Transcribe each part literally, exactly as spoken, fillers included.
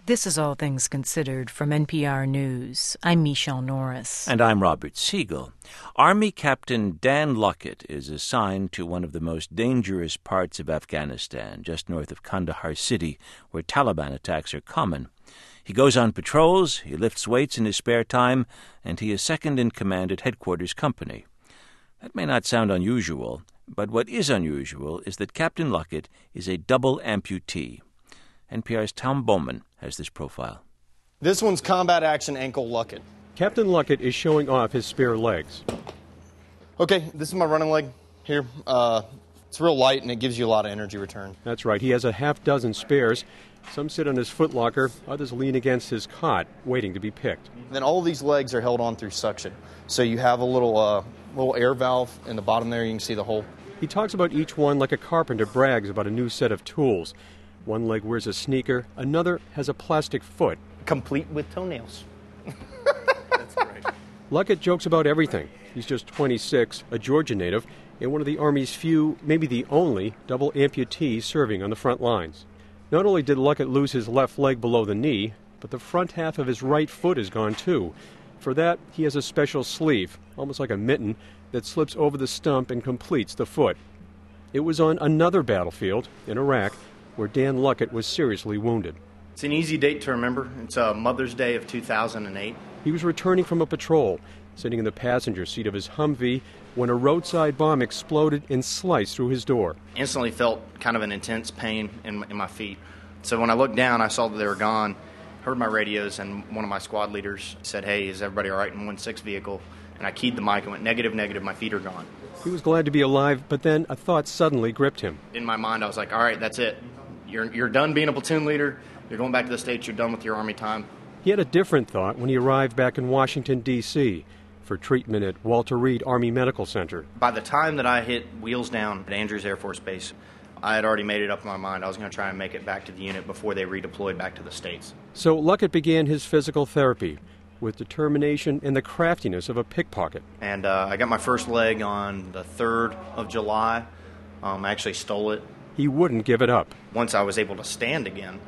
This is All Things Considered from N P R News. I'm Michelle Norris. And I'm Robert Siegel. Army Captain Dan Luckett is assigned to one of the most dangerous parts of Afghanistan, just north of Kandahar City, where Taliban attacks are common. He goes on patrols, he lifts weights in his spare time, and he is second in command at Headquarters Company. That may not sound unusual, but what is unusual is that Captain Luckett is a double amputee. N P R's Tom Bowman has this profile. This one's Combat Action Ankle Luckett. Captain Luckett is showing off his spare legs. Okay, this is my running leg here. Uh, it's real light and it gives you a lot of energy return. That's right. He has a half dozen spares. Some sit on his footlocker, others lean against his cot, waiting to be picked. Then all of these legs are held on through suction. So you have a little, uh, little air valve in the bottom there. You can see the hole. He talks about each one like a carpenter brags about a new set of tools. One leg wears a sneaker, another has a plastic foot. Complete with toenails. That's right. Luckett jokes about everything. He's just twenty-six, a Georgia native, and one of the Army's few, maybe the only, double amputees serving on the front lines. Not only did Luckett lose his left leg below the knee, but the front half of his right foot is gone too. For that, he has a special sleeve, almost like a mitten, that slips over the stump and completes the foot. It was on another battlefield, in Iraq, where Dan Luckett was seriously wounded. It's an easy date to remember. It's uh, Mother's Day of two thousand eight. He was returning from a patrol, sitting in the passenger seat of his Humvee, when a roadside bomb exploded and sliced through his door. Instantly felt kind of an intense pain in, in my feet. So when I looked down, I saw that they were gone, heard my radios, and one of my squad leaders said, "Hey, is everybody all right in one six vehicle?" And I keyed the mic and went, negative, negative, my feet are gone. He was glad to be alive, but then a thought suddenly gripped him. In my mind, I was like, all right, that's it. You're, you're done being a platoon leader. You're going back to the States. You're done with your Army time. He had a different thought when he arrived back in Washington, D C for treatment at Walter Reed Army Medical Center. By the time that I hit wheels down at Andrews Air Force Base, I had already made it up in my mind. I was going to try and make it back to the unit before they redeployed back to the States. So Luckett began his physical therapy with determination and the craftiness of a pickpocket. And uh, I got my first leg on the third of July. Um, I actually stole it. He wouldn't give it up. Once I was able to stand again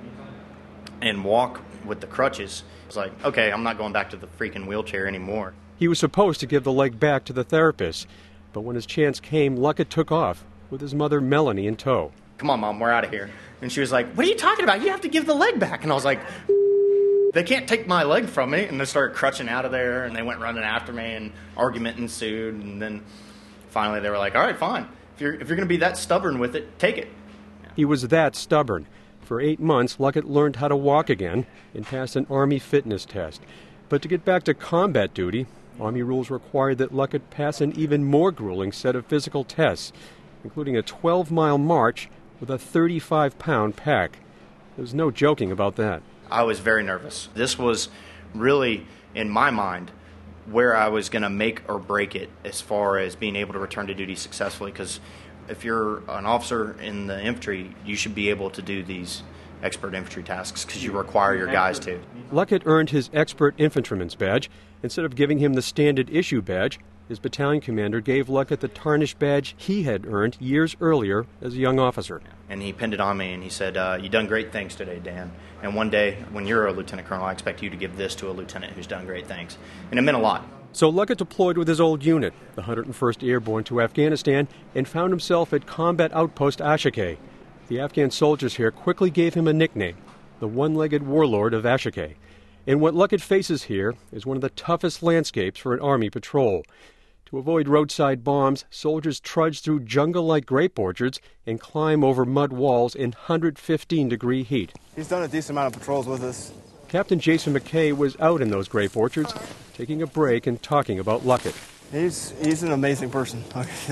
and walk with the crutches, I was like, okay, I'm not going back to the freaking wheelchair anymore. He was supposed to give the leg back to the therapist, but when his chance came, Luckett took off with his mother Melanie in tow. Come on, Mom, we're out of here. And she was like, what are you talking about? You have to give the leg back. And I was like, they can't take my leg from me. And they started crutching out of there, and they went running after me, and argument ensued. And then finally they were like, all right, fine. If you're, if you're going to be that stubborn with it, take it. He was that stubborn. For eight months, Luckett learned how to walk again and passed an Army fitness test. But to get back to combat duty, Army rules required that Luckett pass an even more grueling set of physical tests, including a twelve-mile march with a thirty-five pound pack. There's no joking about that. I was very nervous. This was really, in my mind, where I was going to make or break it as far as being able to return to duty successfully, because if you're an officer in the infantry, you should be able to do these expert infantry tasks because you require your guys to. Luckett earned his expert infantryman's badge. Instead of giving him the standard issue badge, his battalion commander gave Luckett the tarnished badge he had earned years earlier as a young officer. And he pinned it on me and he said, uh, you done great things today, Dan. And one day, when you're a lieutenant colonel, I expect you to give this to a lieutenant who's done great things. And it meant a lot. So Luckett deployed with his old unit, the one hundred first Airborne, to Afghanistan and found himself at Combat Outpost Ashake. The Afghan soldiers here quickly gave him a nickname, the one-legged warlord of Ashake. And what Luckett faces here is one of the toughest landscapes for an Army patrol. To avoid roadside bombs, soldiers trudge through jungle-like grape orchards and climb over mud walls in one hundred fifteen degree heat. He's done a decent amount of patrols with us. Captain Jason McKay was out in those grape orchards, taking a break and talking about Luckett. He's he's an amazing person.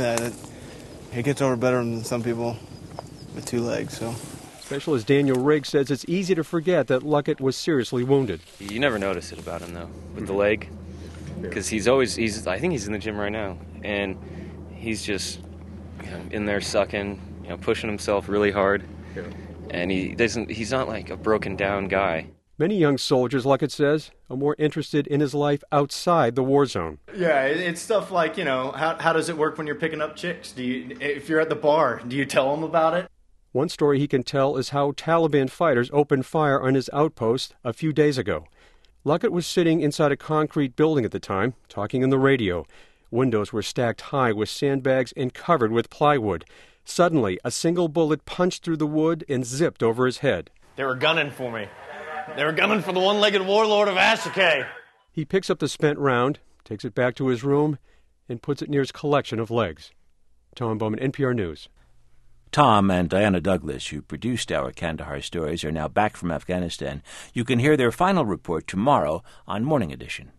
He gets over better than some people with two legs. So, Specialist Daniel Riggs says it's easy to forget that Luckett was seriously wounded. You never notice it about him though, with the leg, because he's always he's. I think he's in the gym right now, and he's just you know, in there sucking, you know, pushing himself really hard, yeah. And he doesn't. He's not like a broken down guy. Many young soldiers, Luckett says, are more interested in his life outside the war zone. Yeah, it's stuff like, you know, how how does it work when you're picking up chicks? Do you, if you're at the bar, do you tell them about it? One story he can tell is how Taliban fighters opened fire on his outpost a few days ago. Luckett was sitting inside a concrete building at the time, talking on the radio. Windows were stacked high with sandbags and covered with plywood. Suddenly, a single bullet punched through the wood and zipped over his head. They were gunning for me. They were gunning for the one-legged warlord of Ashake. He picks up the spent round, takes it back to his room, and puts it near his collection of legs. Tom Bowman, N P R News. Tom and Diana Douglas, who produced our Kandahar stories, are now back from Afghanistan. You can hear their final report tomorrow on Morning Edition.